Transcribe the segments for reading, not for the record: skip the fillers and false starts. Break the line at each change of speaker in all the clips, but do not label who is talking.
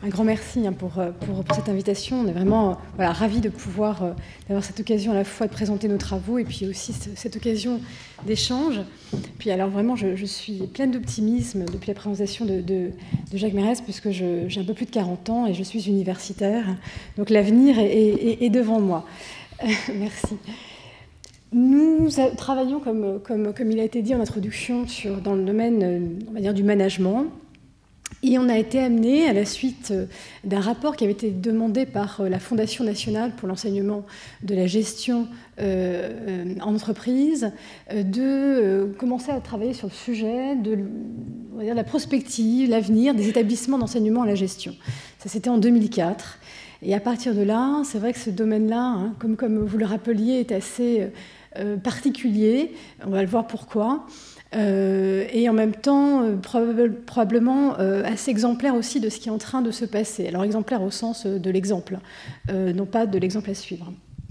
Un grand merci pour cette invitation. On est vraiment ravis de pouvoir d'avoir cette occasion à la fois de présenter nos travaux et puis aussi cette occasion d'échange. Puis alors vraiment, je suis pleine d'optimisme depuis la présentation de Jacques Mérès, puisque j'ai un peu plus de 40 ans et je suis universitaire. Donc l'avenir est devant moi. Merci. Nous travaillons, comme il a été dit en introduction, dans le domaine, on va dire, du management. Et on a été amené, à la suite d'un rapport qui avait été demandé par la Fondation nationale pour l'enseignement de la gestion en entreprise, de commencer à travailler sur le sujet de la prospective, l'avenir des établissements d'enseignement à la gestion. Ça, c'était en 2004. Et à partir de là, c'est vrai que ce domaine-là, comme vous le rappeliez, est assez particulier. On va le voir pourquoi. Et en même temps, probablement assez exemplaire aussi de ce qui est en train de se passer. Alors exemplaire au sens de l'exemple, non pas de l'exemple à suivre.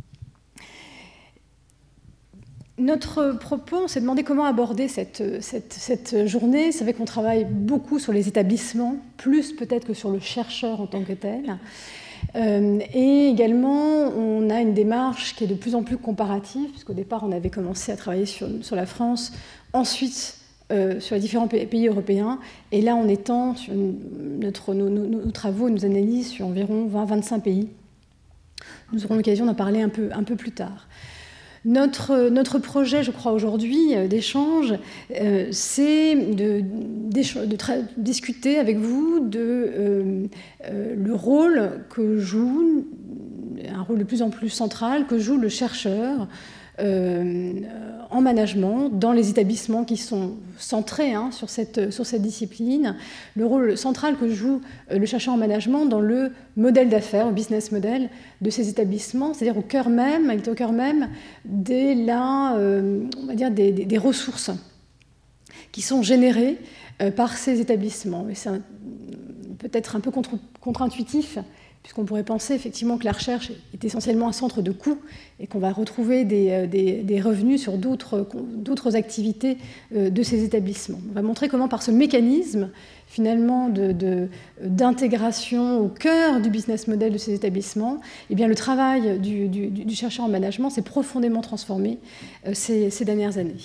Notre propos, on s'est demandé comment aborder cette journée. C'est vrai qu'on travaille beaucoup sur les établissements, plus peut-être que sur le chercheur en tant que tel. Et également, on a une démarche qui est de plus en plus comparative, puisqu'au départ, on avait commencé à travailler sur la France, ensuite sur les différents pays européens, et là, on étend sur nos travaux et nos analyses sur environ 20-25 pays. Nous aurons l'occasion d'en parler un peu plus tard. Notre projet, je crois, aujourd'hui, d'échange, c'est de discuter avec vous de le rôle que joue, un rôle de plus en plus central, que joue le chercheur en management dans les établissements qui sont centrés sur cette discipline, le rôle central que joue le chercheur en management dans le modèle d'affaires, le business model de ces établissements, c'est-à-dire il est au cœur même des ressources qui sont générées par ces établissements. Et c'est peut-être un peu contre-intuitif, puisqu'on pourrait penser effectivement que la recherche est essentiellement un centre de coûts et qu'on va retrouver des revenus sur d'autres activités de ces établissements. On va montrer comment, par ce mécanisme finalement d'intégration au cœur du business model de ces établissements, eh bien, le travail du chercheur en management s'est profondément transformé ces dernières années.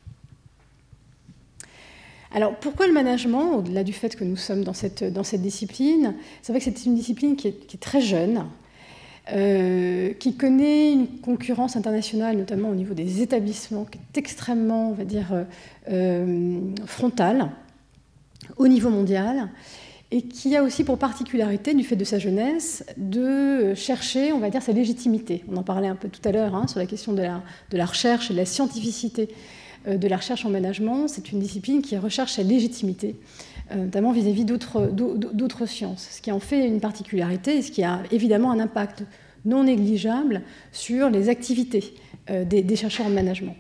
Alors, pourquoi le management, au-delà du fait que nous sommes dans cette discipline? C'est vrai que c'est une discipline qui est très jeune, qui connaît une concurrence internationale, notamment au niveau des établissements, qui est extrêmement, on va dire, frontale, au niveau mondial, et qui a aussi pour particularité, du fait de sa jeunesse, de chercher, on va dire, sa légitimité. On en parlait un peu tout à l'heure sur la question de la recherche et de la scientificité de la recherche en management. C'est une discipline qui recherche sa légitimité, notamment vis-à-vis d'autres sciences, ce qui en fait une particularité et ce qui a évidemment un impact non négligeable sur les activités des chercheurs en management.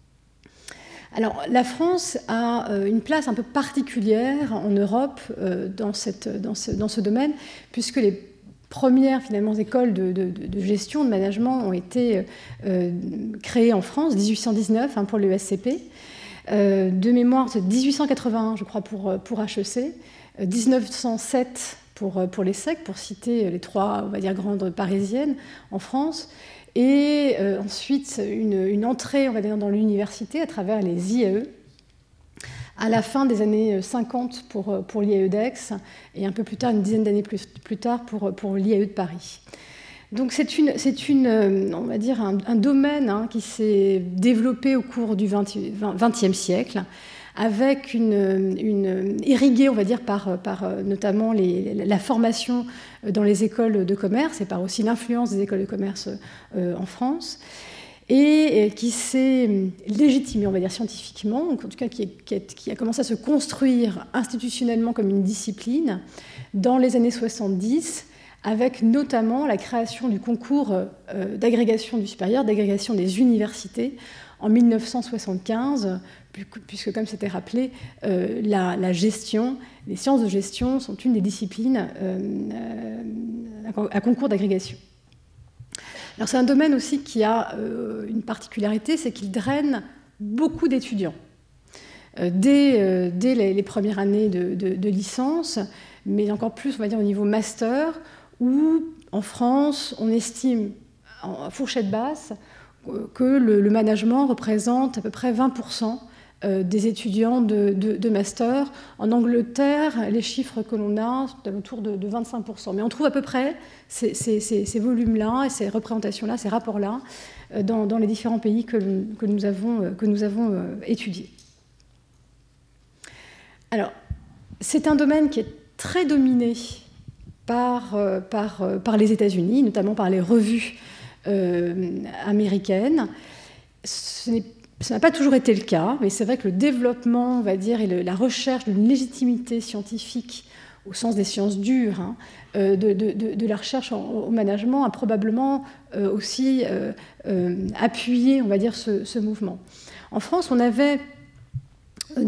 Alors, la France a une place un peu particulière en Europe dans ce domaine, puisque les premières finalement écoles de gestion, de management ont été créées en France, 1819 pour l'ESCP, de mémoire c'est 1881 je crois pour HEC, 1907 pour l'ESSEC, pour citer les trois, on va dire, grandes parisiennes en France, et ensuite une entrée, on va dire, dans l'université à travers les IAE, à la fin des années 50 pour l'IAE-DEX, et un peu plus tard, une dizaine d'années plus tard, pour l'IAE de Paris. Donc c'est on va dire, un domaine qui s'est développé au cours du XXe siècle, avec irrigué, on va dire, par notamment la formation dans les écoles de commerce et par aussi l'influence des écoles de commerce en France, et qui s'est légitimé, on va dire, scientifiquement, en tout cas qui a commencé à se construire institutionnellement comme une discipline dans les années 70, avec notamment la création du concours d'agrégation du supérieur, d'agrégation des universités, en 1975, puisque, comme c'était rappelé, la gestion, les sciences de gestion sont une des disciplines à concours d'agrégation. Alors c'est un domaine aussi qui a une particularité, c'est qu'il draine beaucoup d'étudiants. Dès les premières années de licence, mais encore plus, on va dire, au niveau master, où en France, on estime, en fourchette basse, que le management représente à peu près 20% des étudiants de master. En Angleterre, les chiffres que l'on a sont autour de 25%. Mais on trouve à peu près ces volumes-là et ces représentations-là, ces rapports-là, dans les différents pays que nous avons étudiés. Alors, c'est un domaine qui est très dominé par les États-Unis, notamment par les revues américaines. Ça n'a pas toujours été le cas, mais c'est vrai que le développement, on va dire, et la recherche d'une légitimité scientifique, au sens des sciences dures, de la recherche au management, a probablement aussi appuyé, on va dire, ce mouvement. En France, on avait au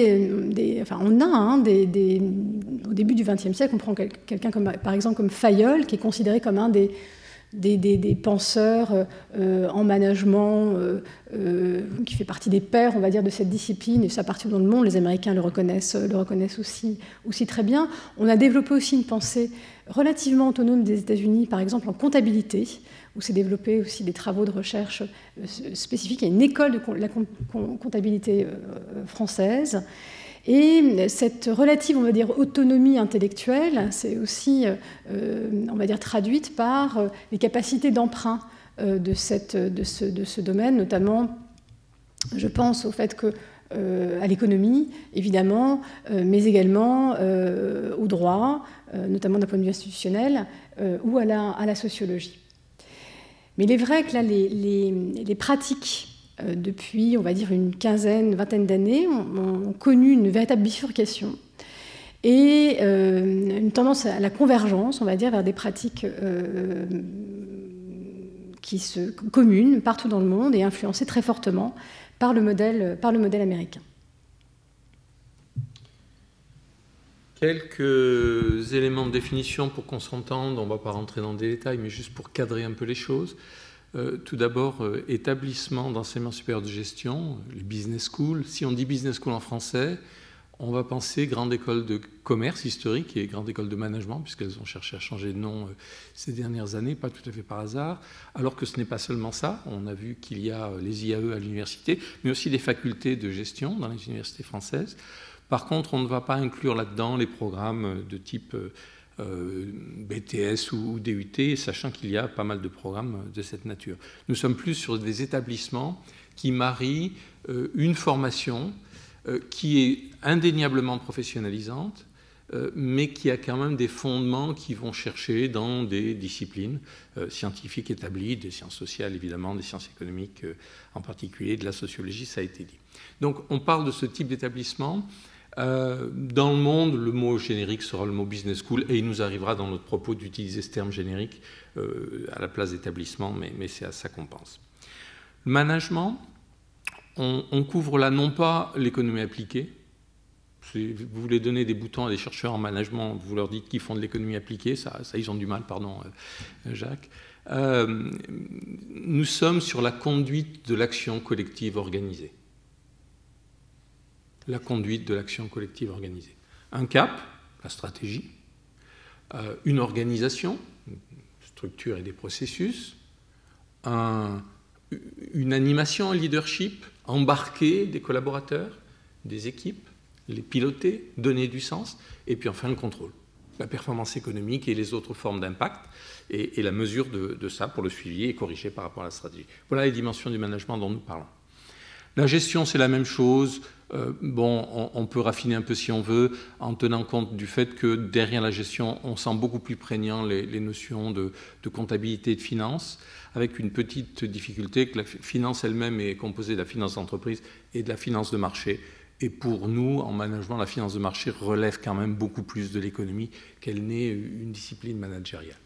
début du XXe siècle, on prend quelqu'un par exemple comme Fayol, qui est considéré comme un des penseurs en management, qui fait partie des pères, on va dire, de cette discipline, et ça partout dans le monde, les Américains le reconnaissent aussi très bien. On a développé aussi une pensée relativement autonome des États-Unis, par exemple en comptabilité, où s'est développé aussi des travaux de recherche spécifiques. Il y a une école de la comptabilité française. Et cette relative, on va dire, autonomie intellectuelle, c'est aussi, on va dire, traduite par les capacités d'emprunt de ce domaine, notamment, je pense au fait que à l'économie, évidemment, mais également au droit, notamment d'un point de vue institutionnel, ou à la sociologie. Mais il est vrai que là, les pratiques depuis, on va dire, une vingtaine d'années, ont connu une véritable bifurcation et une tendance à la convergence, on va dire, vers des pratiques communes partout dans le monde et influencées très fortement par le modèle américain.
Quelques éléments de définition pour qu'on s'entende, on ne va pas rentrer dans des détails, mais juste pour cadrer un peu les choses. Tout d'abord, établissement d'enseignement supérieur de gestion, les business schools. Si on dit business school en français, on va penser grande école de commerce historique et grande école de management, puisqu'elles ont cherché à changer de nom ces dernières années, pas tout à fait par hasard, alors que ce n'est pas seulement ça. On a vu qu'il y a les IAE à l'université, mais aussi des facultés de gestion dans les universités françaises. Par contre, on ne va pas inclure là-dedans les programmes de type BTS ou DUT, sachant qu'il y a pas mal de programmes de cette nature. Nous sommes plus sur des établissements qui marient une formation qui est indéniablement professionnalisante, mais qui a quand même des fondements qui vont chercher dans des disciplines scientifiques établies, des sciences sociales évidemment, des sciences économiques en particulier, de la sociologie, ça a été dit. Donc on parle de ce type d'établissement. Dans le monde, le mot générique sera le mot business school et il nous arrivera dans notre propos d'utiliser ce terme générique à la place d'établissement, mais c'est à ça qu'on pense. Le management, on couvre là non pas l'économie appliquée. Si vous voulez donner des boutons à des chercheurs en management, vous leur dites qu'ils font de l'économie appliquée, ça ils ont du mal, pardon Jacques. Nous sommes sur la conduite de l'action collective organisée. La conduite de l'action collective organisée. Un cap, la stratégie, une organisation, une structure et des processus, une animation, un leadership, embarquer des collaborateurs, des équipes, les piloter, donner du sens, et puis enfin le contrôle, la performance économique et les autres formes d'impact, et la mesure de ça pour le suivi et corriger par rapport à la stratégie. Voilà les dimensions du management dont nous parlons. La gestion, c'est la même chose. On peut raffiner un peu si on veut, en tenant compte du fait que derrière la gestion, on sent beaucoup plus prégnant les notions de comptabilité et de finance, avec une petite difficulté que la finance elle-même est composée de la finance d'entreprise et de la finance de marché. Et pour nous, en management, la finance de marché relève quand même beaucoup plus de l'économie qu'elle n'est une discipline managériale.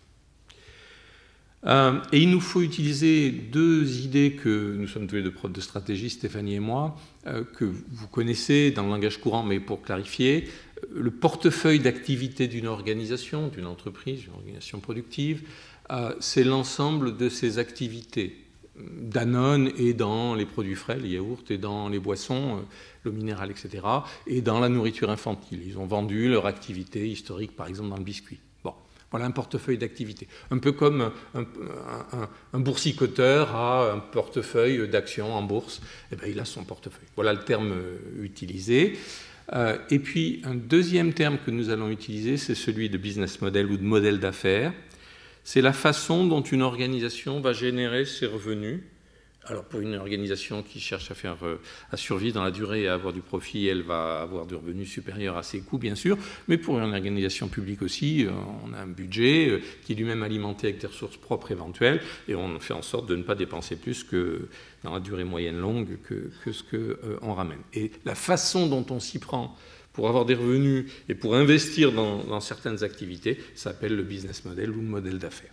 Et il nous faut utiliser deux idées que nous sommes tous les deux profs de stratégie, Stéphanie et moi, que vous connaissez dans le langage courant, mais pour clarifier, le portefeuille d'activité d'une organisation, d'une entreprise, d'une organisation productive, c'est l'ensemble de ses activités. Danone est dans les produits frais, les yaourts, et dans les boissons, l'eau minérale, etc., et dans la nourriture infantile. Ils ont vendu leur activité historique, par exemple, dans le biscuit. Bon, voilà un portefeuille d'activités. Un peu comme un boursicoteur a un portefeuille d'actions en bourse, eh bien, il a son portefeuille. Voilà le terme utilisé. Et puis, un deuxième terme que nous allons utiliser, c'est celui de business model ou de modèle d'affaires. C'est la façon dont une organisation va générer ses revenus. Alors, pour une organisation qui cherche à survivre dans la durée et à avoir du profit, elle va avoir du revenu supérieur à ses coûts, bien sûr. Mais pour une organisation publique aussi, on a un budget qui est lui-même alimenté avec des ressources propres éventuelles, et on fait en sorte de ne pas dépenser plus que dans la durée moyenne longue que ce qu'on ramène. Et la façon dont on s'y prend pour avoir des revenus et pour investir dans certaines activités, ça s'appelle le business model ou le modèle d'affaires.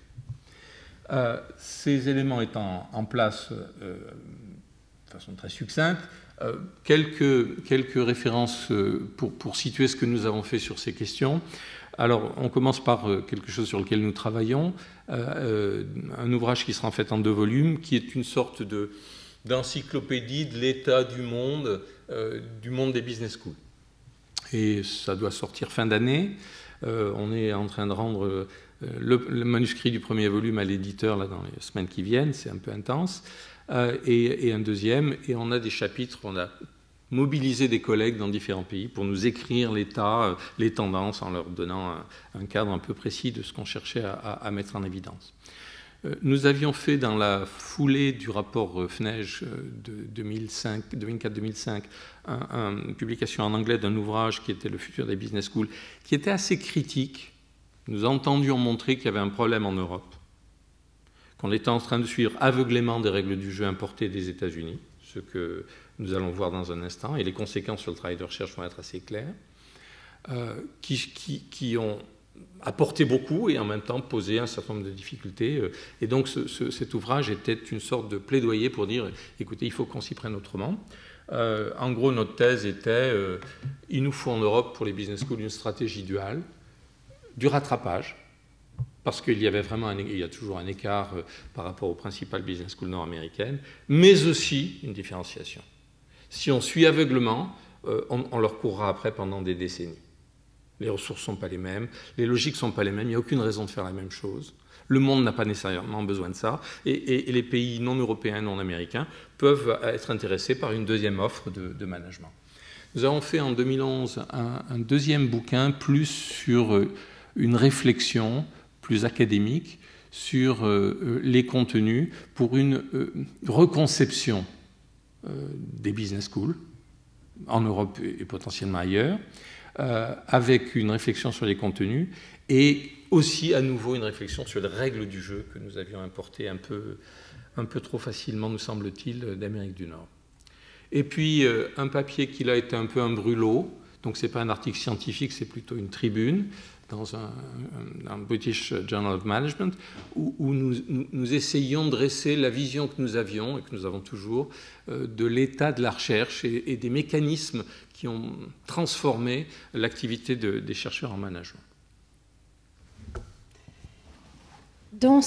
Ces éléments étant en place de façon très succincte, quelques références pour situer ce que nous avons fait sur ces questions. Alors, on commence par quelque chose sur lequel nous travaillons, un ouvrage qui sera en fait en 2 volumes, qui est une sorte d'encyclopédie de l'état du monde des business schools. Et ça doit sortir fin d'année. On est en train de rendre le manuscrit du premier volume à l'éditeur là, dans les semaines qui viennent, c'est un peu intense, et un deuxième, et on a des chapitres, on a mobilisé des collègues dans différents pays pour nous écrire l'état, les tendances, en leur donnant un cadre un peu précis de ce qu'on cherchait à mettre en évidence. Nous avions fait dans la foulée du rapport FNEJ de 2004-2005 une publication en anglais d'un ouvrage qui était Le futur des business schools, qui était assez critique. Nous entendions montrer qu'il y avait un problème en Europe, qu'on était en train de suivre aveuglément des règles du jeu importées des États-Unis, ce que nous allons voir dans un instant, et les conséquences sur le travail de recherche vont être assez claires, qui ont apporté beaucoup et en même temps posé un certain nombre de difficultés. Et donc cet ouvrage était une sorte de plaidoyer pour dire, écoutez, il faut qu'on s'y prenne autrement. En gros, notre thèse était, il nous faut en Europe, pour les business schools, une stratégie duale, du rattrapage, parce qu'il y avait vraiment il y a toujours un écart par rapport aux principales business schools nord-américaines, mais aussi une différenciation. Si on suit aveuglement, on leur courra après pendant des décennies. Les ressources ne sont pas les mêmes, les logiques ne sont pas les mêmes, il n'y a aucune raison de faire la même chose. Le monde n'a pas nécessairement besoin de ça, et les pays non européens, non américains peuvent être intéressés par une deuxième offre de management. Nous avons fait en 2011 un deuxième bouquin plus sur une réflexion plus académique sur les contenus pour une reconception des business schools en Europe et potentiellement ailleurs, avec une réflexion sur les contenus et aussi à nouveau une réflexion sur les règles du jeu que nous avions importées un peu trop facilement, nous semble-t-il, d'Amérique du Nord. Et puis un papier qui là était un peu un brûlot, donc ce n'est pas un article scientifique, c'est plutôt une tribune dans un British Journal of Management, où nous essayons de dresser la vision que nous avions et que nous avons toujours de l'état de la recherche et des mécanismes qui ont transformé l'activité des chercheurs en management.
Une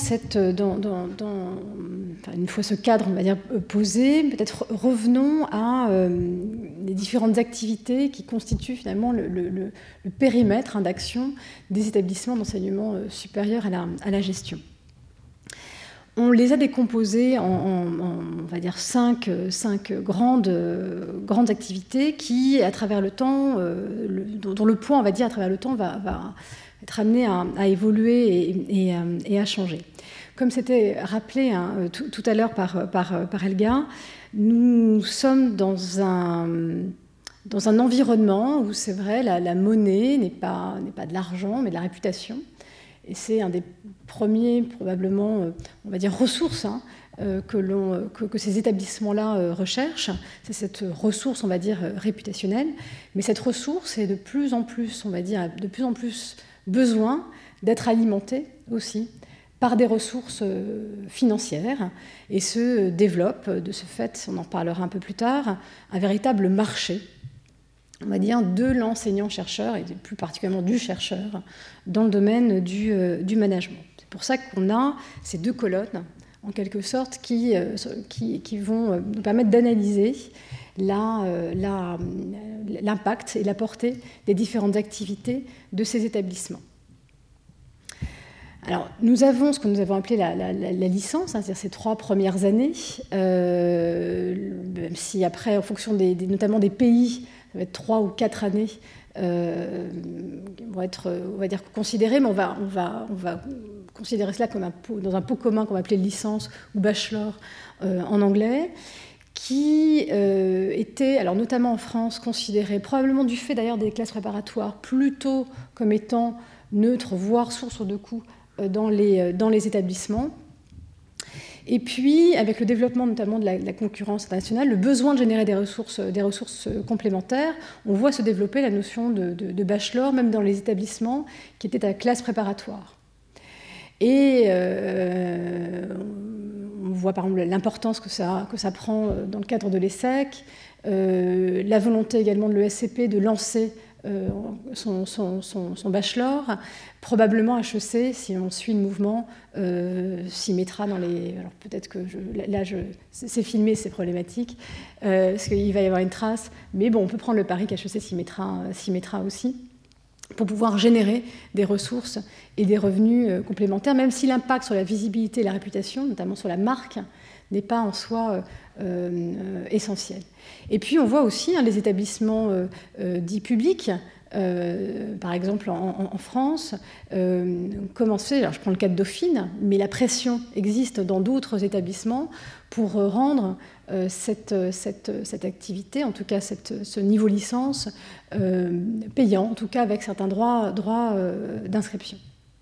fois ce cadre, on va dire, posé, peut-être revenons à les différentes activités qui constituent finalement le périmètre d'action des établissements d'enseignement supérieur à la gestion. On les a décomposés on va dire, cinq grandes activités qui, à travers le temps, dont le poids, on va dire, à travers le temps, va être amené à évoluer et à changer. Comme c'était rappelé tout à l'heure par Helga, nous sommes dans un environnement où, c'est vrai, la monnaie n'est pas de l'argent, mais de la réputation. Et c'est un des premiers, probablement, on va dire, ressources que ces établissements-là recherchent. C'est cette ressource, on va dire, réputationnelle. Mais cette ressource est de plus en plus, on va dire, de plus en plus besoin d'être alimentée aussi par des ressources financières et se développe, de ce fait, on en parlera un peu plus tard, un véritable marché, on va dire, de l'enseignant-chercheur et plus particulièrement du chercheur dans le domaine du management. C'est pour ça qu'on a ces deux colonnes, en quelque sorte, qui vont nous permettre d'analyser l'impact et la portée des différentes activités de ces établissements. Alors, nous avons ce que nous avons appelé la licence, c'est-à-dire ces 3 premières années, même si après, en fonction notamment des pays, ça va être 3 ou 4 années, vont être, on va dire, considérées, mais on va considérer cela comme dans un pot commun qu'on va appeler licence ou bachelor en anglais, qui était, alors notamment en France, considéré, probablement du fait d'ailleurs des classes préparatoires, plutôt comme étant neutres, voire source de coûts dans les établissements. Et puis, avec le développement notamment de la concurrence internationale, le besoin de générer des ressources complémentaires, on voit se développer la notion de bachelor, même dans les établissements qui étaient à classe préparatoire. Et on voit par exemple l'importance que ça prend dans le cadre de l'ESSEC, la volonté également de l'ESCP de lancer son bachelor. Probablement HEC, si on suit le mouvement, s'y mettra dans les... Alors peut-être que c'est filmé, c'est problématique, parce qu'il va y avoir une trace, mais bon, on peut prendre le pari qu'HEC s'y mettra aussi, pour pouvoir générer des ressources et des revenus complémentaires, même si l'impact sur la visibilité et la réputation, notamment sur la marque, n'est pas en soi essentiel. Et puis on voit aussi les établissements dits publics, par exemple en France, commencer, alors je prends le cas de Dauphine, mais la pression existe dans d'autres établissements pour rendre cette activité, en tout cas ce niveau licence, payant, en tout cas avec certains droits d'inscription.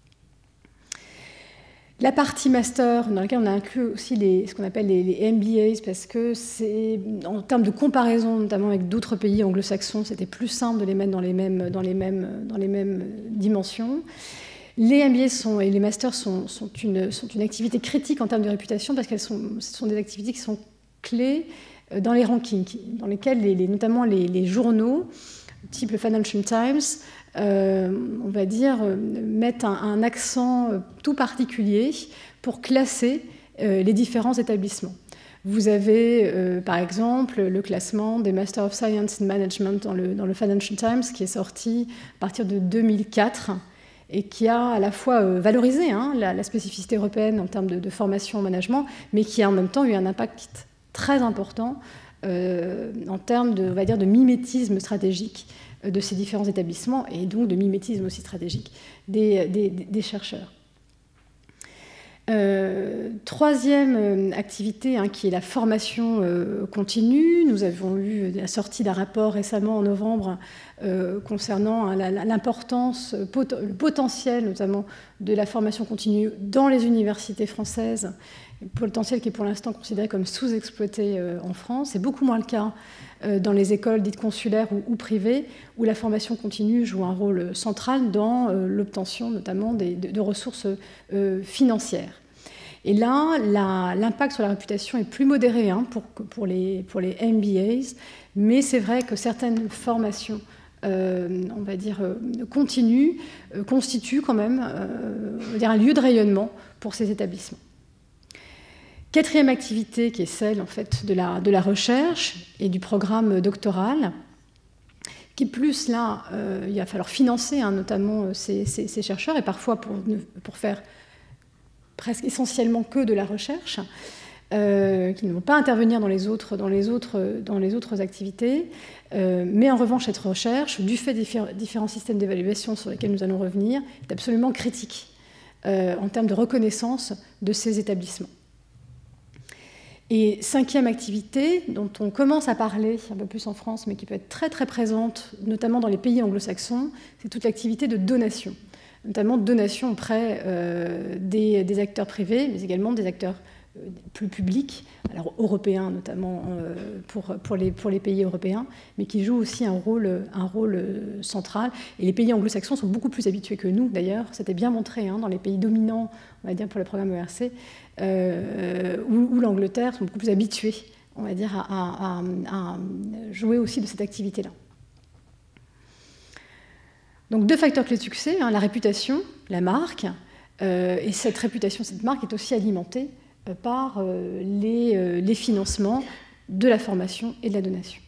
La partie master, dans laquelle on a inclus aussi ce qu'on appelle les MBAs, parce que c'est, en termes de comparaison, notamment avec d'autres pays anglo-saxons, c'était plus simple de les mettre dans les mêmes dimensions. Les MBA et les masters sont une activité critique en termes de réputation, parce ce sont des activités qui sont clés dans les rankings, dans lesquels notamment les journaux, type le Financial Times, on va dire, mettent un accent tout particulier pour classer les différents établissements. Vous avez, par exemple, le classement des Master of Science in Management dans le Financial Times, qui est sorti à partir de 2004 et qui a à la fois valorisé la spécificité européenne en termes de formation en management, mais qui a en même temps eu un impact très important en termes de mimétisme stratégique de ces différents établissements et donc de mimétisme aussi stratégique des chercheurs. Troisième activité, qui est la formation continue. Nous avons eu la sortie d'un rapport récemment en novembre concernant l'importance, le potentiel notamment de la formation continue dans les universités françaises, potentiel qui est pour l'instant considéré comme sous-exploité en France. C'est beaucoup moins le cas dans les écoles dites consulaires ou privées, où la formation continue joue un rôle central dans l'obtention notamment de ressources financières. Et là, l'impact sur la réputation est plus modéré pour les MBAs, mais c'est vrai que certaines formations, on va dire, continues, constituent quand même on va dire un lieu de rayonnement pour ces établissements. Quatrième activité, qui est celle en fait de la recherche et du programme doctoral, qui plus là, il va falloir financer notamment ces chercheurs, et parfois pour faire presque essentiellement que de la recherche, qui ne vont pas intervenir dans les autres activités, mais en revanche cette recherche, du fait des différents systèmes d'évaluation sur lesquels nous allons revenir, est absolument critique en termes de reconnaissance de ces établissements. Et cinquième activité, dont on commence à parler un peu plus en France, mais qui peut être très très présente, notamment dans les pays anglo-saxons, c'est toute l'activité de donation, notamment de donation auprès des acteurs privés, mais également des acteurs plus publics, alors européens notamment pour les pays européens, mais qui jouent aussi un rôle central. Et les pays anglo-saxons sont beaucoup plus habitués que nous, d'ailleurs. C'était bien montré dans les pays dominants, on va dire, pour le programme ERC, où l'Angleterre sont beaucoup plus habitués, on va dire, à jouer aussi de cette activité-là. Donc 2 facteurs clés de succès, la réputation, la marque, et cette réputation, cette marque est aussi alimentée par les financements de la formation et de la donation.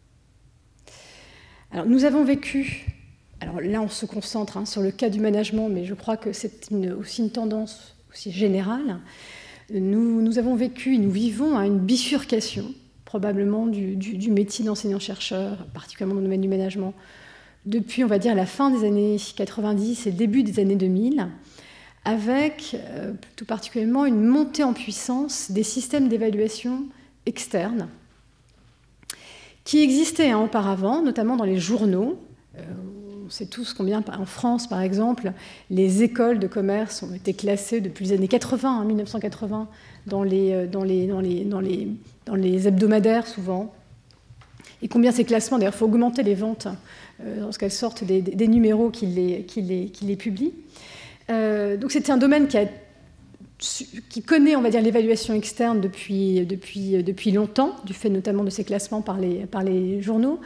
Alors, nous avons vécu, alors là on se concentre sur le cas du management, mais je crois que c'est aussi une tendance aussi générale. Nous avons vécu et nous vivons une bifurcation, probablement du métier d'enseignant-chercheur, particulièrement dans le domaine du management, depuis, on va dire, la fin des années 90 et le début des années 2000, avec tout particulièrement une montée en puissance des systèmes d'évaluation externes qui existaient auparavant, notamment dans les journaux. On sait tous combien, en France par exemple, les écoles de commerce ont été classées depuis les années 80, 1980, dans les hebdomadaires souvent. Et combien ces classements, d'ailleurs, il faut augmenter les ventes lorsqu'elles sortent des numéros qui les publient. Donc c'était un domaine qui connaît, on va dire, l'évaluation externe depuis longtemps, du fait notamment de ces classements par les journaux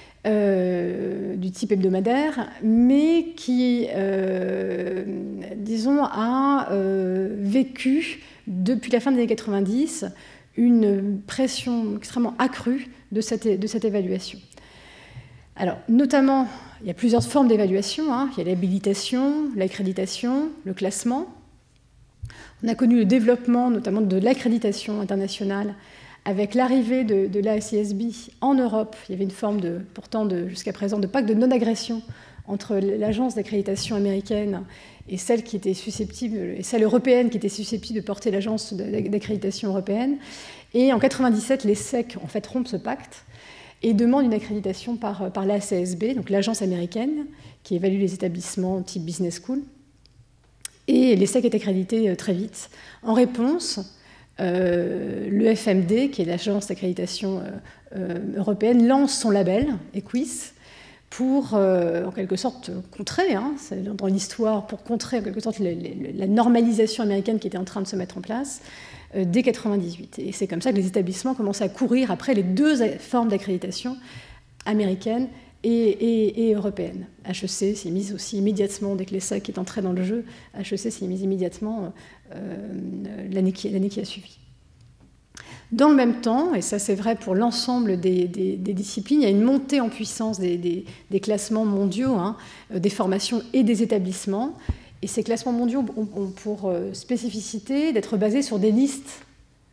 du type hebdomadaire, mais qui, disons, a vécu depuis la fin des années 90 une pression extrêmement accrue de cette évaluation. Alors, notamment, il y a plusieurs formes d'évaluation. Il y a l'habilitation, l'accréditation, le classement. On a connu le développement, notamment de l'accréditation internationale, avec l'arrivée de l'ACSB en Europe. Il y avait une forme, jusqu'à présent, de pacte de non-agression entre l'agence d'accréditation américaine et celle qui était susceptible, et celle européenne qui était susceptible de porter l'agence d'accréditation européenne. Et en 1997, les SEC en fait rompent ce pacte et demandent une accréditation par l'ACSB, donc l'agence américaine qui évalue les établissements type business school. Et les SEC est accrédité très vite. En réponse, le FMD, qui est l'agence d'accréditation européenne, lance son label EQUIS pour, en quelque sorte, contrer, dans l'histoire, pour contrer en quelque sorte la normalisation américaine qui était en train de se mettre en place dès 1998. Et c'est comme ça que les établissements commencent à courir après les deux formes d'accréditation, américaine et européenne. HEC s'est mise aussi immédiatement, dès que les SEC est entré dans le jeu, HEC s'est mise immédiatement l'année qui a suivi. Dans le même temps, et ça c'est vrai pour l'ensemble des disciplines, il y a une montée en puissance des classements mondiaux, des formations et des établissements. Et ces classements mondiaux ont pour spécificité d'être basés sur des listes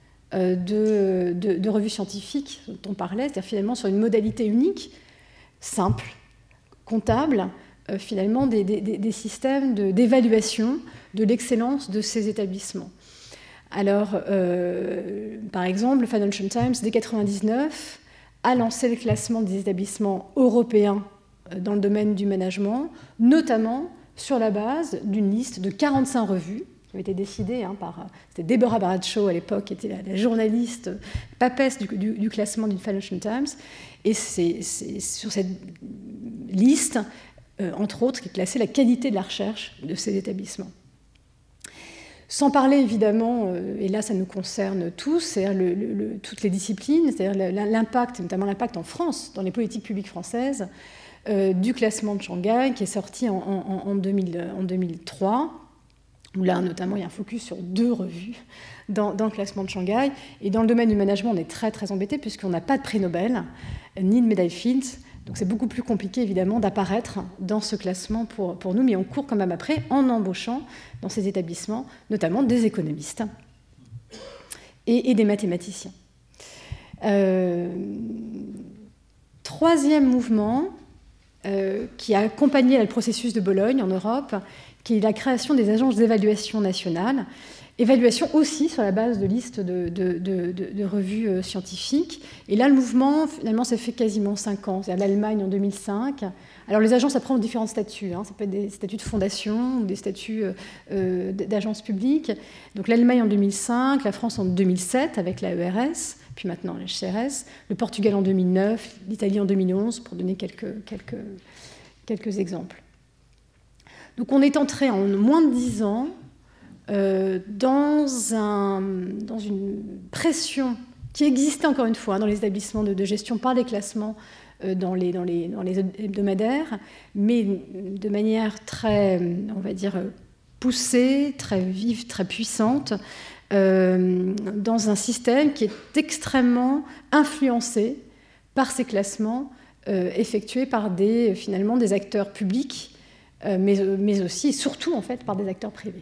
de revues scientifiques dont on parlait, c'est-à-dire finalement sur une modalité unique, simple, comptable, finalement des systèmes d'évaluation de l'excellence de ces établissements. Alors, par exemple, le Financial Times, dès 1999, a lancé le classement des établissements européens dans le domaine du management, notamment sur la base d'une liste de 45 revues qui avait été décidée c'était Deborah Bradshaw à l'époque, qui était la journaliste papesse du classement du Financial Times. Et c'est sur cette liste, entre autres, qui est classée la qualité de la recherche de ces établissements. Sans parler évidemment, et là ça nous concerne tous, c'est-à-dire toutes les disciplines, c'est-à-dire l'impact, notamment l'impact en France, dans les politiques publiques françaises, du classement de Shanghai qui est sorti en 2003, où là notamment il y a un focus sur 2 revues dans le classement de Shanghai. Et dans le domaine du management, on est très très embêté puisqu'on n'a pas de prix Nobel, ni de médaille Fields. Donc c'est beaucoup plus compliqué évidemment d'apparaître dans ce classement pour nous, mais on court quand même après en embauchant dans ces établissements, notamment des économistes et des mathématiciens. Troisième mouvement qui a accompagné le processus de Bologne en Europe, qui est la création des agences d'évaluation nationales. Évaluation aussi sur la base de listes de revues scientifiques. Et là, le mouvement, finalement, ça fait quasiment 5 ans. C'est-à-dire l'Allemagne en 2005. Alors, les agences, ça prend différents statuts. Ça peut être des statuts de fondation ou des statuts d'agences publiques. Donc, l'Allemagne en 2005, la France en 2007 avec la ERS, puis maintenant la HCRS, le Portugal en 2009, l'Italie en 2011, pour donner quelques exemples. Donc, on est entré en moins de 10 ans dans une pression qui existait encore une fois dans les établissements de gestion par les classements dans les hebdomadaires, mais de manière très, on va dire, poussée, très vive, très puissante, dans un système qui est extrêmement influencé par ces classements effectués par finalement des acteurs publics, mais aussi et surtout en fait par des acteurs privés.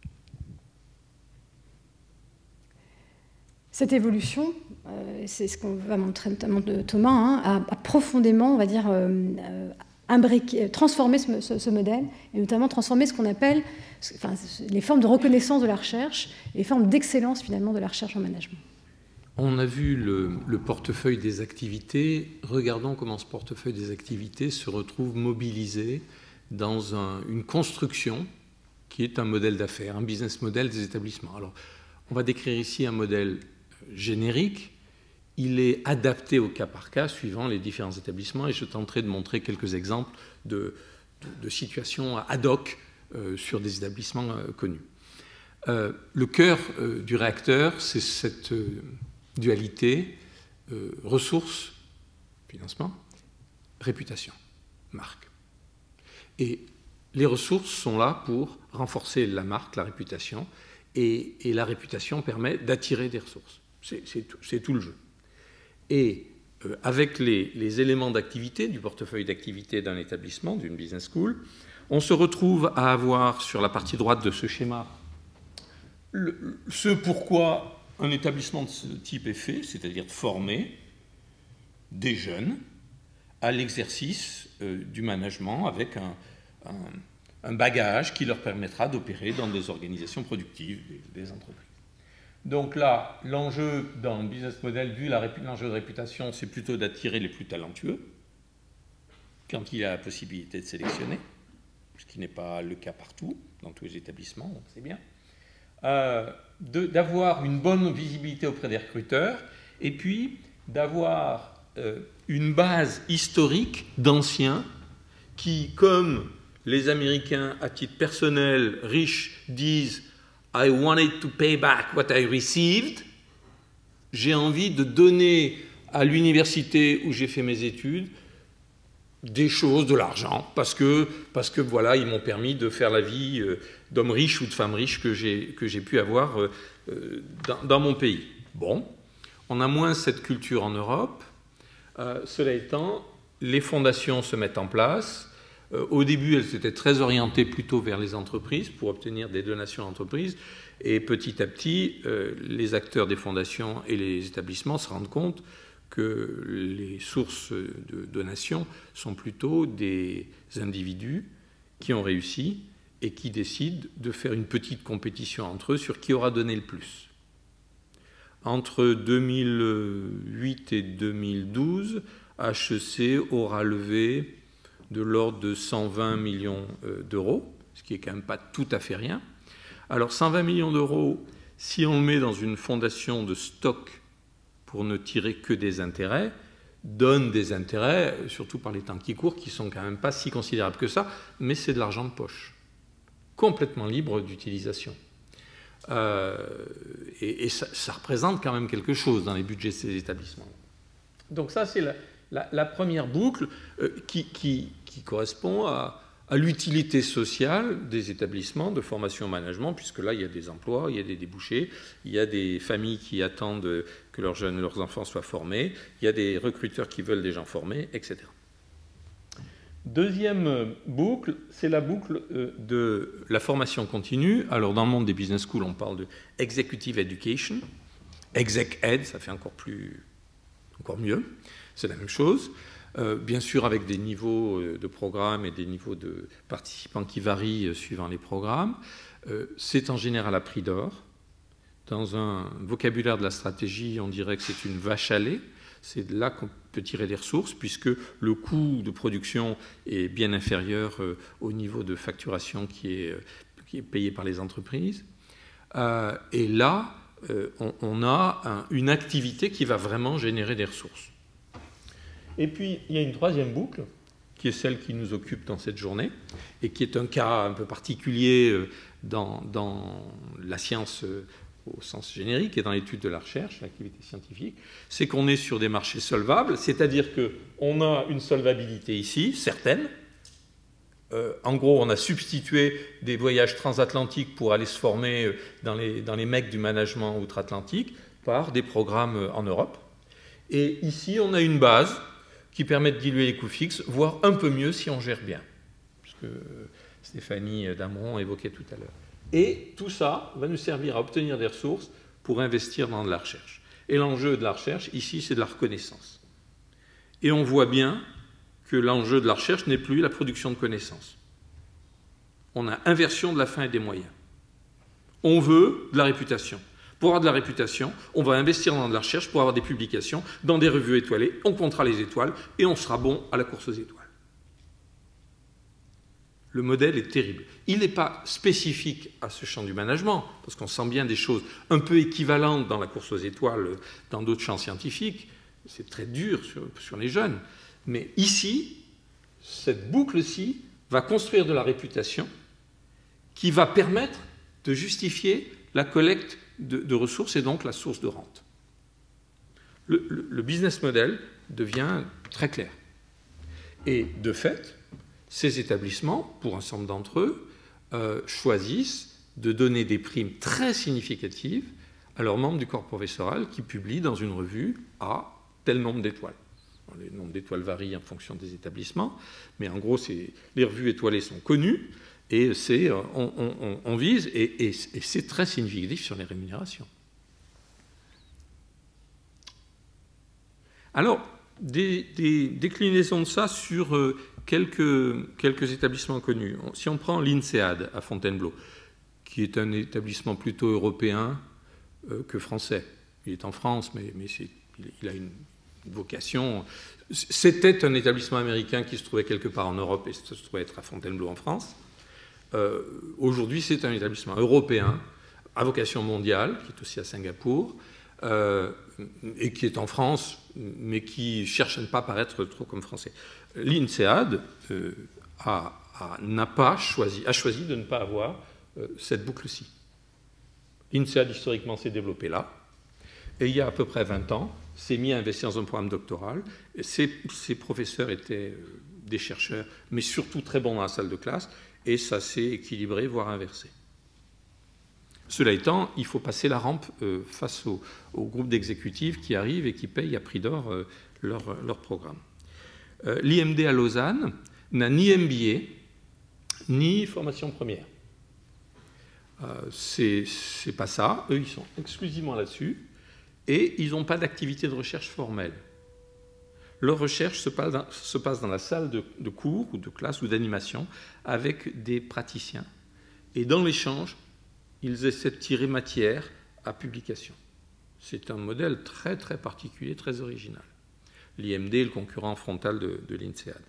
Cette évolution, c'est ce qu'on va montrer notamment de Thomas, a profondément, on va dire, transformé ce modèle, et notamment transformé ce qu'on appelle les formes de reconnaissance de la recherche et les formes d'excellence finalement de la recherche en management.
On a vu le portefeuille des activités. Regardons comment ce portefeuille des activités se retrouve mobilisé dans une construction qui est un modèle d'affaires, un business model des établissements. Alors, on va décrire ici un modèle générique. Il est adapté au cas par cas suivant les différents établissements, et je tenterai de montrer quelques exemples de situations ad hoc sur des établissements connus. Le cœur du réacteur, c'est cette dualité ressources, financement, réputation, marque. Et les ressources sont là pour renforcer la marque, la réputation, et la réputation permet d'attirer des ressources. C'est tout le jeu. Et avec les éléments d'activité, du portefeuille d'activité d'un établissement, d'une business school, on se retrouve à avoir sur la partie droite de ce schéma ce pourquoi un établissement de ce type est fait, c'est-à-dire de former des jeunes à l'exercice du management avec un bagage qui leur permettra d'opérer dans des organisations productives, des entreprises. Donc là, l'enjeu dans le business model, vu l'enjeu de réputation, c'est plutôt d'attirer les plus talentueux, quand il y a la possibilité de sélectionner, ce qui n'est pas le cas partout, dans tous les établissements, donc c'est bien. D'avoir une bonne visibilité auprès des recruteurs, et puis d'avoir une base historique d'anciens qui, comme les Américains à titre personnel, riches, disent « I wanted to pay back what I received », j'ai envie de donner à l'université où j'ai fait mes études des choses, de l'argent, parce que voilà, ils m'ont permis de faire la vie d'homme riche ou de femme riche que j'ai pu avoir dans mon pays. Bon, on a moins cette culture en Europe. Cela étant, les fondations se mettent en place. Au début, elles étaient très orientées plutôt vers les entreprises pour obtenir des donations d'entreprises. Et petit à petit, les acteurs des fondations et les établissements se rendent compte que les sources de donations sont plutôt des individus qui ont réussi et qui décident de faire une petite compétition entre eux sur qui aura donné le plus. Entre 2008 et 2012, HEC aura levé de l'ordre de 120 millions d'euros, ce qui n'est quand même pas tout à fait rien. Alors 120 millions d'euros, si on le met dans une fondation de stock pour ne tirer que des intérêts, donne des intérêts, surtout par les temps qui courent, qui sont quand même pas si considérables que ça, mais c'est de l'argent de poche, complètement libre d'utilisation. Et ça représente quand même quelque chose dans les budgets de ces établissements. Donc ça, c'est la première boucle qui correspond à l'utilité sociale des établissements de formation au management, puisque là, il y a des emplois, il y a des débouchés, il y a des familles qui attendent que leurs enfants soient formés, il y a des recruteurs qui veulent des gens formés, etc. Deuxième boucle, c'est la boucle de la formation continue. Alors, dans le monde des business schools, on parle de executive education. Exec ed, ça fait encore mieux. C'est la même chose. Bien sûr, avec des niveaux de programme et des niveaux de participants qui varient suivant les programmes. C'est en général à prix d'or. Dans un vocabulaire de la stratégie, on dirait que c'est une vache à lait. C'est de là qu'on peut tirer des ressources, puisque le coût de production est bien inférieur au niveau de facturation qui est payé par les entreprises. Et là, on a une activité qui va vraiment générer des ressources. Et puis, il y a une troisième boucle, qui est celle qui nous occupe dans cette journée, et qui est un cas un peu particulier dans la science au sens générique et dans l'étude de la recherche, l'activité scientifique, c'est qu'on est sur des marchés solvables, c'est-à-dire qu'on a une solvabilité ici, certaine, En gros, on a substitué des voyages transatlantiques pour aller se former dans les mecs du management outre-Atlantique par des programmes en Europe. Et ici, on a une base qui permet de diluer les coûts fixes, voire un peu mieux si on gère bien, ce que Stéphanie Dameron évoquait tout à l'heure. Et tout ça va nous servir à obtenir des ressources pour investir dans de la recherche. Et l'enjeu de la recherche, ici, c'est de la reconnaissance. Et on voit bien que l'enjeu de la recherche n'est plus la production de connaissances. On a inversion de la fin et des moyens. On veut de la réputation. Pour avoir de la réputation, on va investir dans de la recherche pour avoir des publications dans des revues étoilées, on comptera les étoiles et on sera bon à la course aux étoiles. Le modèle est terrible. Il n'est pas spécifique à ce champ du management, parce qu'on sent bien des choses un peu équivalentes dans la course aux étoiles, dans d'autres champs scientifiques. C'est très dur sur les jeunes. Mais ici, cette boucle-ci va construire de la réputation qui va permettre de justifier la collecte de ressources et donc la source de rente. Le business model devient très clair. Et de fait, ces établissements, pour un certain nombre d'entre eux, choisissent de donner des primes très significatives à leurs membres du corps professoral qui publient dans une revue à tel nombre d'étoiles. Les nombres d'étoiles varient en fonction des établissements, mais en gros, les revues étoilées sont connues et on vise, et c'est très significatif sur les rémunérations. Alors, des déclinaisons de ça sur quelques établissements connus. Si on prend l'INSEAD à Fontainebleau, qui est un établissement plutôt européen que français. Il est en France, mais il a une vocation. C'était un établissement américain qui se trouvait quelque part en Europe et se trouvait être à Fontainebleau en France. Aujourd'hui, c'est un établissement européen à vocation mondiale, qui est aussi à Singapour, et qui est en France, mais qui cherche à ne pas paraître trop comme français. L'INSEAD a choisi de ne pas avoir cette boucle-ci. L'INSEAD, historiquement, s'est développé là, et il y a à peu près 20 ans, s'est mis à investir dans un programme doctoral. Ses professeurs étaient des chercheurs, mais surtout très bons dans la salle de classe, et ça s'est équilibré, voire inversé. Cela étant, il faut passer la rampe face au groupe d'exécutifs qui arrivent et qui payent à prix d'or leur programme. L'IMD à Lausanne n'a ni MBA, ni formation première. C'est pas ça. Eux, ils sont exclusivement là-dessus. Et ils n'ont pas d'activité de recherche formelle. Leur recherche se passe dans la salle de cours ou de classe ou d'animation avec des praticiens. Et dans l'échange, ils essaient de tirer matière à publication. C'est un modèle très très particulier, très original. L'IMD est le concurrent frontal de l'INSEAD.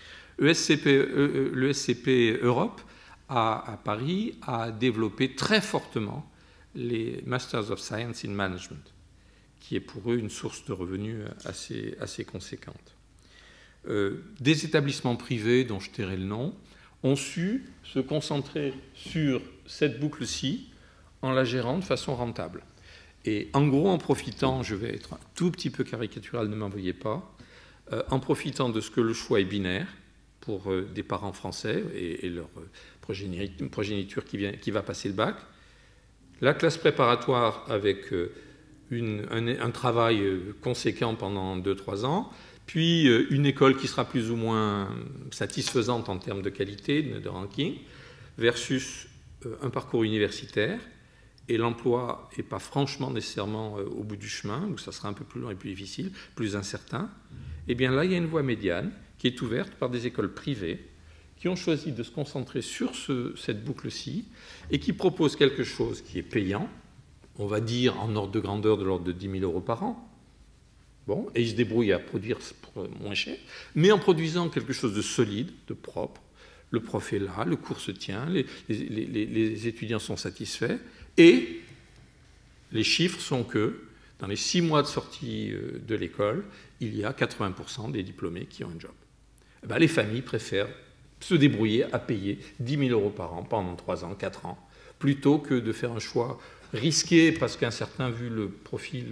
L'ESCP Europe, à Paris, a développé très fortement les Masters of Science in Management, qui est pour eux une source de revenus assez conséquente. Des établissements privés, dont je tairai le nom, ont su se concentrer sur cette boucle-ci en la gérant de façon rentable. Et en gros, en profitant, je vais être un tout petit peu caricatural, ne m'en veuillez pas, en profitant de ce que le choix est binaire pour des parents français et leur progéniture qui va passer le bac, la classe préparatoire avec un travail conséquent pendant 2-3 ans, puis une école qui sera plus ou moins satisfaisante en termes de qualité, de ranking, versus un parcours universitaire, et l'emploi n'est pas franchement nécessairement au bout du chemin, où ça sera un peu plus long et plus difficile, plus incertain, et bien là, il y a une voie médiane qui est ouverte par des écoles privées qui ont choisi de se concentrer sur cette boucle-ci et qui proposent quelque chose qui est payant, on va dire en ordre de grandeur de l'ordre de 10 000 € par an. Bon, et ils se débrouillent à produire pour moins cher, mais en produisant quelque chose de solide, de propre. Le prof est là, le cours se tient, les étudiants sont satisfaits, et les chiffres sont que dans les 6 mois de sortie de l'école, il y a 80% des diplômés qui ont un job. Et bien, les familles préfèrent se débrouiller à payer 10 000 € par an pendant 3 ans, 4 ans, plutôt que de faire un choix risqué, parce qu'un certain, vu le profil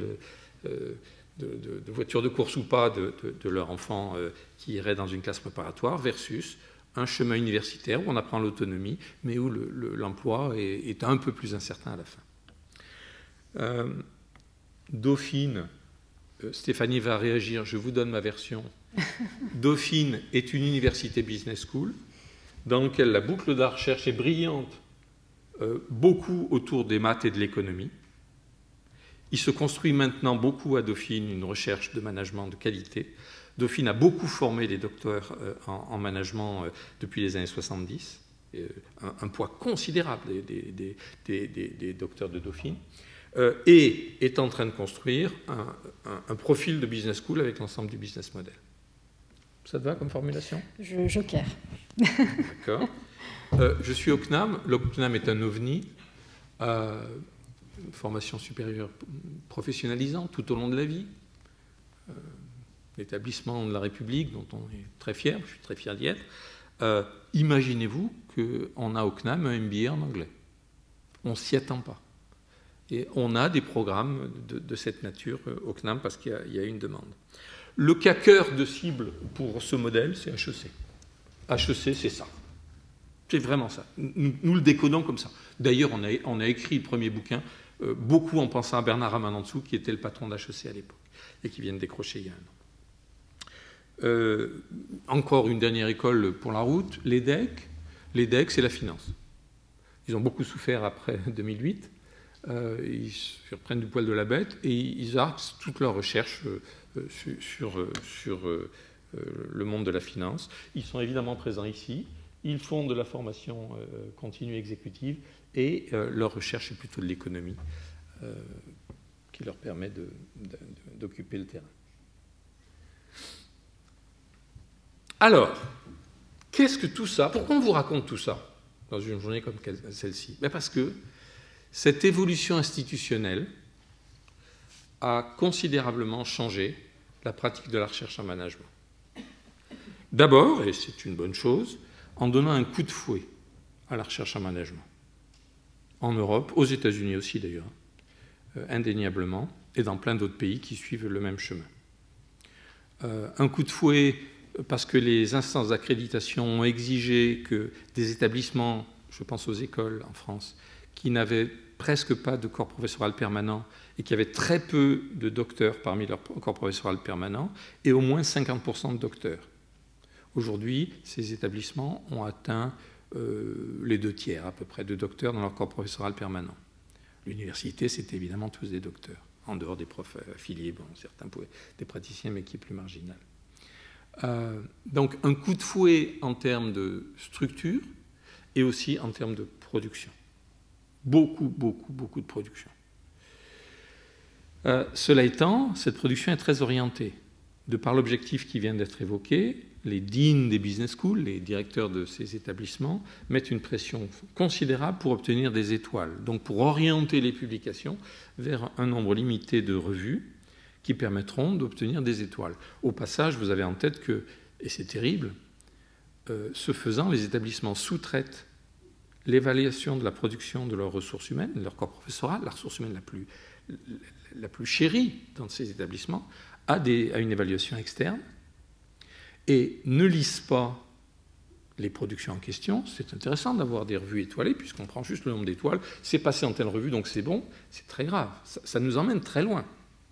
de voiture de course ou pas de leur enfant qui irait dans une classe préparatoire, versus un chemin universitaire où on apprend l'autonomie, mais où l'emploi est un peu plus incertain à la fin. Dauphine, Stéphanie va réagir, je vous donne ma version. Dauphine est une université business school dans laquelle la boucle de la recherche est brillante, beaucoup autour des maths et de l'économie. Il se construit maintenant beaucoup à Dauphine une recherche de management de qualité. Dauphine a beaucoup formé des docteurs en management depuis les années 70, un poids considérable des docteurs de Dauphine, et est en train de construire un profil de business school avec l'ensemble du business model. Ça te va comme formulation ?
Joker.
D'accord. Je suis au CNAM. Le CNAM est un ovni, une formation supérieure professionnalisante tout au long de la vie. L'établissement de la République, dont on est très fier, je suis très fier d'y être. Imaginez-vous qu'on a au CNAM un MBA en anglais. On ne s'y attend pas. Et on a des programmes de cette nature au CNAM parce qu'il y a une demande. Le cas cœur de cible pour ce modèle, c'est HEC. HEC, c'est ça. C'est vraiment ça. Nous le décodons comme ça. D'ailleurs, on a écrit le premier bouquin, beaucoup en pensant à Bernard Ramanantsou, qui était le patron d'HEC à l'époque, et qui vient de décrocher il y a un an. Encore une dernière école pour la route, l'EDEC. L'EDEC, c'est la finance. Ils ont beaucoup souffert après 2008. Ils se reprennent du poil de la bête et ils axent toute leur recherche sur le monde de la finance. Ils sont évidemment présents ici. Ils font de la formation continue exécutive et leur recherche est plutôt de l'économie qui leur permet d'occuper le terrain. Alors, qu'est-ce que tout ça ? Pourquoi on vous raconte tout ça dans une journée comme celle-ci ? Parce que cette évolution institutionnelle a considérablement changé la pratique de la recherche en management. D'abord, et c'est une bonne chose, en donnant un coup de fouet à la recherche en management. En Europe, aux États-Unis aussi d'ailleurs, indéniablement, et dans plein d'autres pays qui suivent le même chemin. Un coup de fouet parce que les instances d'accréditation ont exigé que des établissements, je pense aux écoles en France, qui n'avaient presque pas de corps professoral permanent et qui avaient très peu de docteurs parmi leur corps professoral permanent, et au moins 50% de docteurs. Aujourd'hui, ces établissements ont atteint les 2/3 à peu près de docteurs dans leur corps professoral permanent. L'université, c'est évidemment tous des docteurs, en dehors des profs affiliés, bon, certains des praticiens, mais qui est plus marginal. Donc un coup de fouet en termes de structure et aussi en termes de production. Beaucoup de production. Cela étant, cette production est très orientée. De par l'objectif qui vient d'être évoqué, les deans des business schools, les directeurs de ces établissements, mettent une pression considérable pour obtenir des étoiles, donc pour orienter les publications vers un nombre limité de revues qui permettront d'obtenir des étoiles. Au passage, vous avez en tête que, et c'est terrible, ce faisant, les établissements sous-traitent l'évaluation de la production de leurs ressources humaines, de leur corps professoral, la ressource humaine la plus chérie dans ces établissements, à une évaluation externe, et ne lisent pas les productions en question. C'est intéressant d'avoir des revues étoilées, puisqu'on prend juste le nombre d'étoiles, c'est passé en telle revue, donc c'est bon, c'est très grave, ça nous emmène très loin.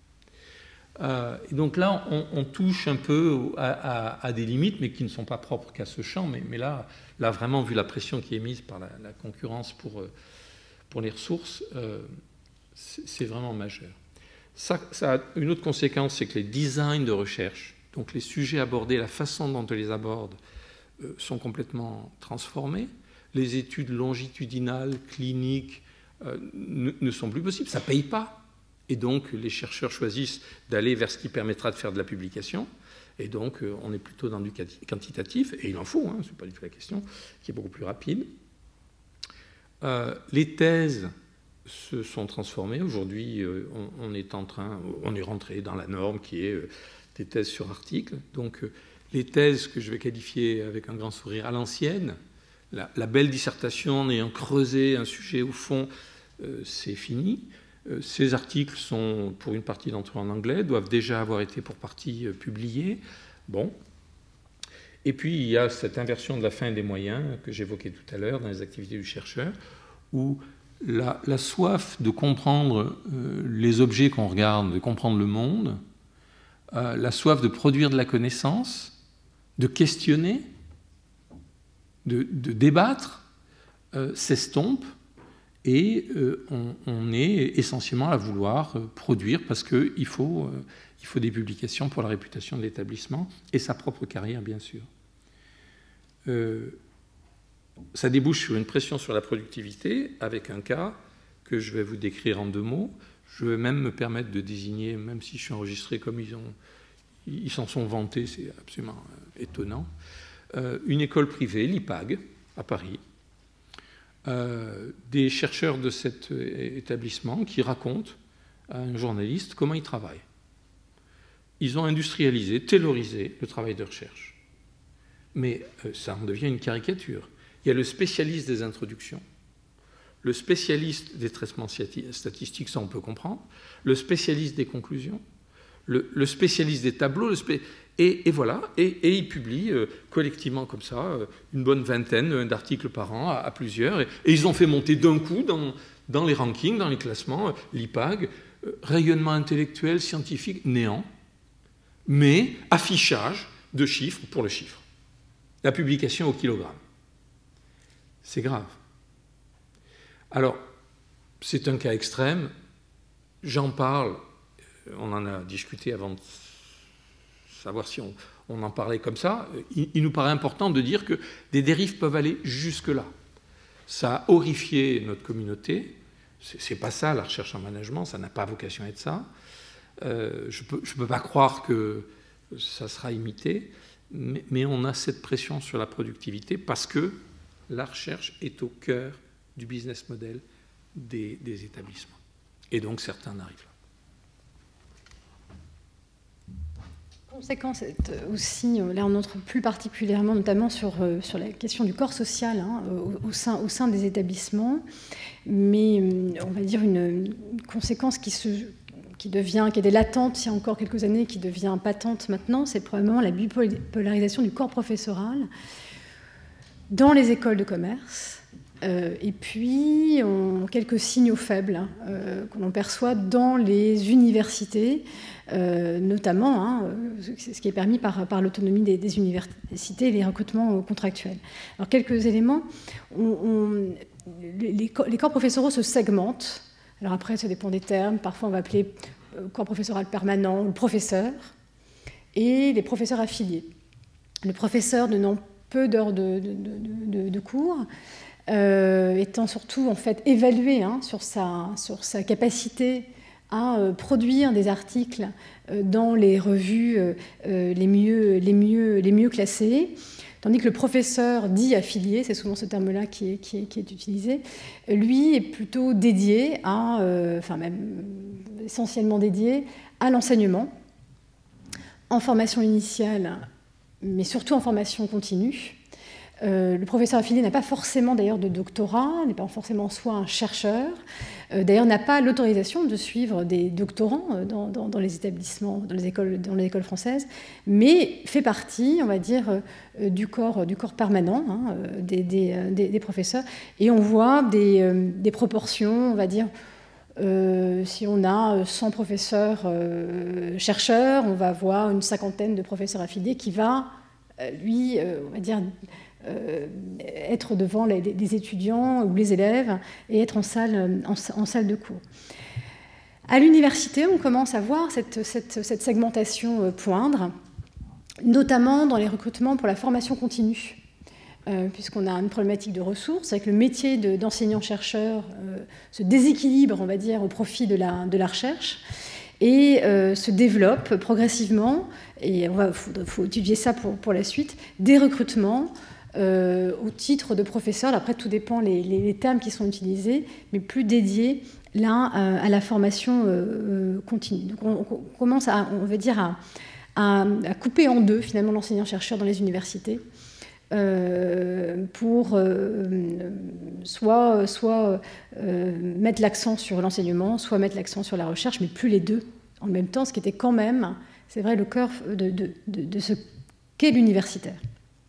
Et donc là, on touche un peu à des limites, mais qui ne sont pas propres qu'à ce champ. Mais là, vraiment, vu la pression qui est mise par la concurrence pour les ressources, c'est vraiment majeur. Ça a une autre conséquence, c'est que les designs de recherche, donc les sujets abordés, la façon dont on les aborde, sont complètement transformés. Les études longitudinales, cliniques, ne sont plus possibles. Ça ne paye pas. Et donc, les chercheurs choisissent d'aller vers ce qui permettra de faire de la publication. Et donc, on est plutôt dans du quantitatif, et il en faut, ce n'est pas du tout la question, qui est beaucoup plus rapide. Les thèses se sont transformées. Aujourd'hui, on est rentré dans la norme qui est des thèses sur articles. Donc, les thèses que je vais qualifier avec un grand sourire à l'ancienne, la belle dissertation en ayant creusé un sujet au fond, c'est fini. Ces articles sont, pour une partie d'entre eux en anglais, doivent déjà avoir été pour partie publiés. Bon. Et puis, il y a cette inversion de la fin et des moyens que j'évoquais tout à l'heure dans les activités du chercheur, où la soif de comprendre les objets qu'on regarde, de comprendre le monde, la soif de produire de la connaissance, de questionner, de débattre, s'estompe, et on est essentiellement à vouloir produire parce qu'il faut des publications pour la réputation de l'établissement et sa propre carrière, bien sûr. Ça débouche sur une pression sur la productivité avec un cas que je vais vous décrire en 2 mots. Je vais même me permettre de désigner, même si je suis enregistré comme ils s'en sont vantés, c'est absolument étonnant, une école privée, l'IPAG, à Paris, des chercheurs de cet établissement qui racontent à un journaliste comment ils travaillent. Ils ont industrialisé, taylorisé le travail de recherche. Mais ça en devient une caricature. Il y a le spécialiste des introductions, le spécialiste des traitements statistiques, ça on peut comprendre, le spécialiste des conclusions, le spécialiste des tableaux, et voilà, et ils publient collectivement comme ça une bonne vingtaine d'articles par an à plusieurs, et ils ont fait monter d'un coup dans les rankings, dans les classements, l'IPAG, rayonnement intellectuel, scientifique, néant, mais affichage de chiffres pour le chiffre. La publication au kilogramme. C'est grave. Alors, c'est un cas extrême. J'en parle, on en a discuté avant de savoir si on en parlait comme ça. Il nous paraît important de dire que des dérives peuvent aller jusque-là. Ça a horrifié notre communauté. C'est pas ça, la recherche en management, ça n'a pas vocation à être ça. Je peux pas croire que ça sera imité, mais on a cette pression sur la productivité parce que la recherche est au cœur du business model des établissements. Et donc, certains n'arrivent là.
Conséquence aussi, là on entre plus particulièrement notamment sur la question du corps social au sein des établissements, mais on va dire une conséquence qui était latente il y a encore quelques années, qui devient patente maintenant, c'est probablement la bipolarisation du corps professoral dans les écoles de commerce, et puis quelques signaux faibles que l'on perçoit dans les universités, notamment ce qui est permis par l'autonomie des universités et les recrutements contractuels. Alors quelques éléments, les corps professoraux se segmentent. Alors après, ça dépend des termes. Parfois, on va appeler corps professoral permanent le professeur et les professeurs affiliés. Le professeur donnant peu d'heures de cours, étant surtout en fait évalué sur sa capacité à produire des articles dans les revues les mieux classées. Tandis que le professeur dit affilié, c'est souvent ce terme-là qui est utilisé, lui est plutôt dédié même essentiellement dédié à l'enseignement, en formation initiale, mais surtout en formation continue. Le professeur affilié n'a pas forcément d'ailleurs de doctorat, n'est pas forcément soit un chercheur, d'ailleurs n'a pas l'autorisation de suivre des doctorants dans les établissements, dans les écoles françaises, mais fait partie, on va dire, du corps permanent des professeurs. Et on voit des proportions, on va dire, si on a 100 professeurs chercheurs, on va avoir une cinquantaine de professeurs affiliés qui va, lui, on va dire, être devant les étudiants ou les élèves et être en salle de cours. À l'université, on commence à voir cette segmentation poindre, notamment dans les recrutements pour la formation continue, puisqu'on a une problématique de ressources, avec le métier d'enseignant-chercheur se déséquilibre, on va dire, au profit de la recherche, et se développe progressivement, et il faut étudier ça pour la suite, des recrutements au titre de professeur. Après, tout dépend les termes qui sont utilisés, mais plus dédiés là à la formation continue. Donc on commence à couper en deux finalement l'enseignant-chercheur dans les universités pour soit mettre l'accent sur l'enseignement, soit mettre l'accent sur la recherche, mais plus les deux en même temps, ce qui était quand même, c'est vrai, le cœur de ce qu'est l'universitaire.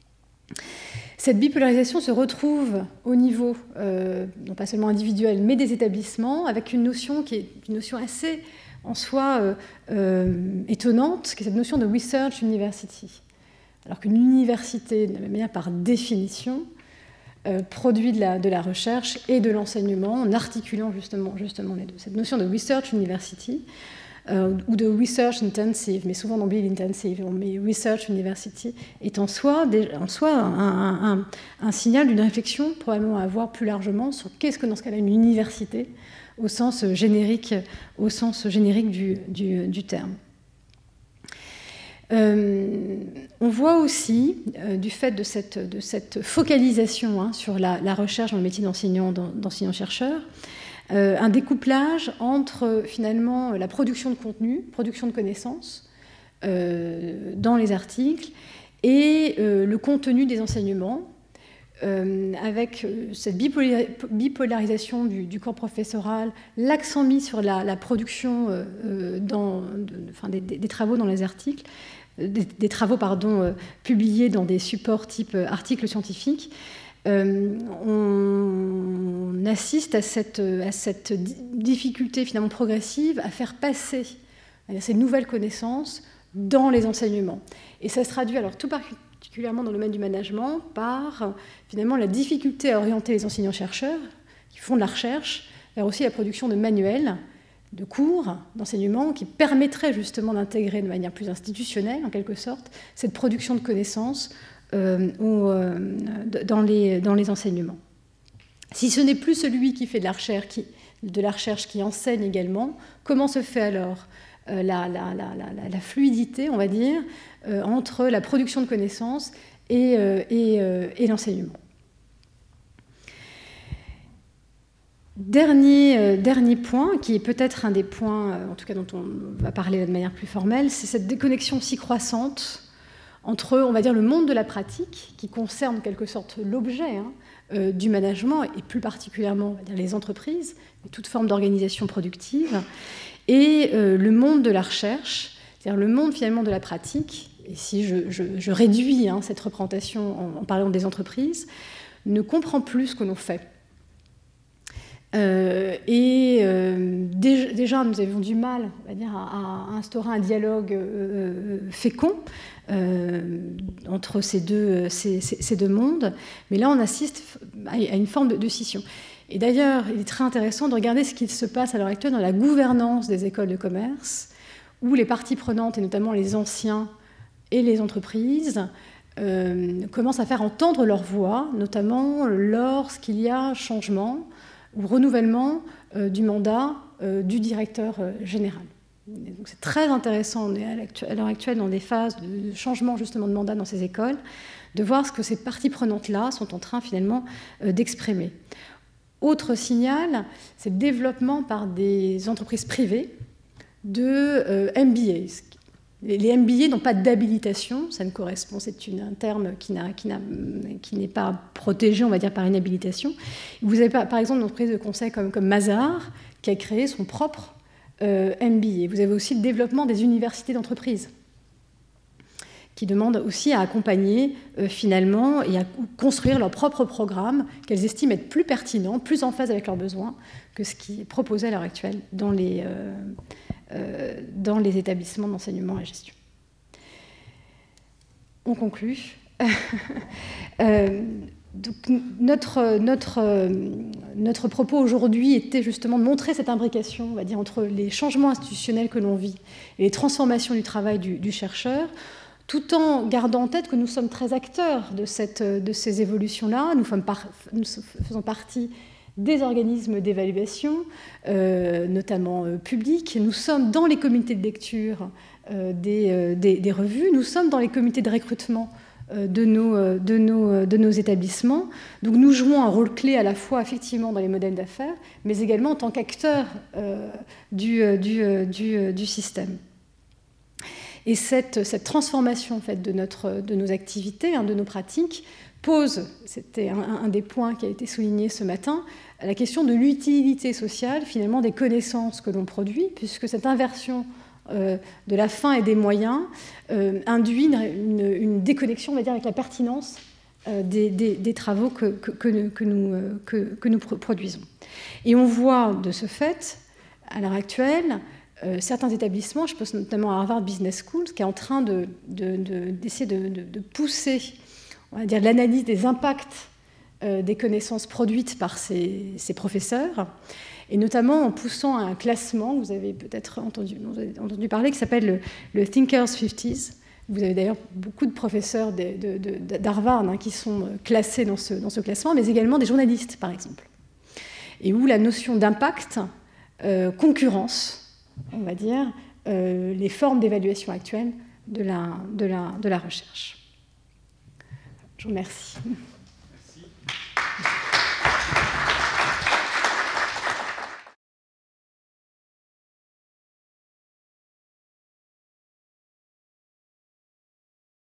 Cette bipolarisation se retrouve au niveau, non pas seulement individuel, mais des établissements, avec une notion qui est une notion assez, en soi, étonnante, qui est cette notion de research university. Alors qu'une université, de la même manière, par définition, produit de la recherche et de l'enseignement en articulant justement les deux. Cette notion de research university, ou de research intensive, mais souvent on oublie l'intensive, mais research university est en soi un signal d'une réflexion probablement à avoir plus largement sur qu'est-ce que dans ce cas-là une université au sens générique du terme. On voit aussi, du fait de cette focalisation sur la recherche dans le métier d'enseignant-chercheur, un découplage entre finalement la production de contenu, production de connaissances dans les articles et le contenu des enseignements, avec cette bipolarisation du corps professoral, l'accent mis sur la production des travaux dans les articles, des travaux publiés dans des supports type articles scientifiques. On assiste à cette difficulté finalement progressive à faire passer ces nouvelles connaissances dans les enseignements. Et ça se traduit alors tout particulièrement dans le domaine du management par finalement la difficulté à orienter les enseignants-chercheurs qui font de la recherche vers aussi la production de manuels, de cours, d'enseignement qui permettraient justement d'intégrer de manière plus institutionnelle en quelque sorte cette production de connaissances dans les enseignements. Si ce n'est plus celui qui fait de la recherche qui enseigne également, comment se fait alors la fluidité, on va dire, entre la production de connaissances et l'enseignement. Dernier point, qui est peut-être un des points, en tout cas dont on va parler de manière plus formelle, c'est cette déconnexion si croissante entre, on va dire, le monde de la pratique, qui concerne en quelque sorte l'objet du management, et plus particulièrement, on va dire, les entreprises, et toute forme d'organisation productive, et le monde de la recherche, c'est-à-dire le monde finalement de la pratique, et si je réduis cette représentation en parlant des entreprises, ne comprend plus ce que l'on fait. Déjà, nous avions du mal, on va dire, à instaurer un dialogue fécond entre ces deux mondes, mais là, on assiste à une forme de scission. Et d'ailleurs, il est très intéressant de regarder ce qui se passe à l'heure actuelle dans la gouvernance des écoles de commerce, où les parties prenantes, et notamment les anciens et les entreprises, commencent à faire entendre leur voix, notamment lorsqu'il y a changement ou renouvellement du mandat du directeur général. Donc c'est très intéressant, on est à l'heure actuelle dans des phases de changement justement de mandat dans ces écoles, de voir ce que ces parties prenantes-là sont en train finalement d'exprimer. Autre signal, c'est le développement par des entreprises privées de MBA. Les MBA n'ont pas d'habilitation, ça ne correspond, c'est un terme qui n'est pas protégé, on va dire, par une habilitation. Vous avez par exemple une entreprise de conseil comme Mazars qui a créé son propre MBA. Vous avez aussi le développement des universités d'entreprise qui demandent aussi à accompagner finalement et à construire leur propre programme qu'elles estiment être plus pertinent, plus en phase avec leurs besoins que ce qui est proposé à l'heure actuelle dans les établissements d'enseignement et gestion. On conclut. Donc notre propos aujourd'hui était justement de montrer cette imbrication, on va dire, entre les changements institutionnels que l'on vit et les transformations du travail du chercheur, tout en gardant en tête que nous sommes très acteurs de ces évolutions-là. Nous faisons partie des organismes d'évaluation, notamment publics. Nous sommes dans les comités de lecture des revues. Nous sommes dans les comités de recrutement de nos établissements. Donc nous jouons un rôle clé à la fois effectivement dans les modèles d'affaires, mais également en tant qu'acteurs du système. Et cette transformation en fait, de nos activités, de nos pratiques, pose, c'était un des points qui a été souligné ce matin, la question de l'utilité sociale finalement des connaissances que l'on produit, puisque cette inversion de la fin et des moyens induit une déconnexion, on va dire, avec la pertinence des travaux que nous produisons. Et on voit de ce fait, à l'heure actuelle, certains établissements, je pense notamment à Harvard Business School, qui est en train d'essayer de pousser, on va dire, l'analyse des impacts des connaissances produites par ces professeurs, et notamment en poussant à un classement, vous avez peut-être entendu parler, qui s'appelle le Thinkers 50s. Vous avez d'ailleurs beaucoup de professeurs d'Harvard qui sont classés dans ce classement, mais également des journalistes, par exemple. Et où la notion d'impact concurrence, on va dire, les formes d'évaluation actuelles de la recherche. Je vous remercie.